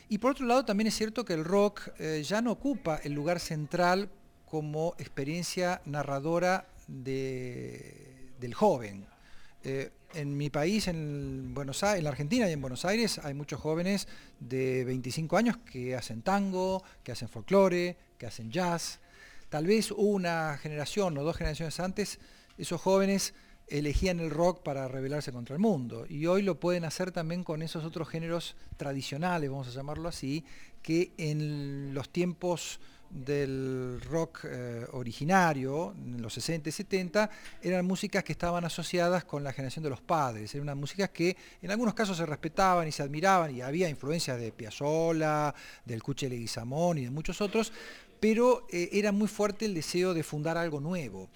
Y por otro lado también es cierto que el rock ya no ocupa el lugar central como experiencia narradora del joven. En mi país, en Buenos Aires, en la Argentina y en Buenos Aires, hay muchos jóvenes de 25 años que hacen tango, que hacen folclore, que hacen jazz. Tal vez una generación o dos generaciones antes, esos jóvenes elegían el rock para rebelarse contra el mundo. Y hoy lo pueden hacer también con esos otros géneros tradicionales, vamos a llamarlo así, que en los tiempos del rock originario, en los 60 y 70, eran músicas que estaban asociadas con la generación de los padres. Eran unas músicas que en algunos casos se respetaban y se admiraban, y había influencias de Piazzolla, del Cuche Leguizamón y de muchos otros, pero era muy fuerte el deseo de fundar algo nuevo.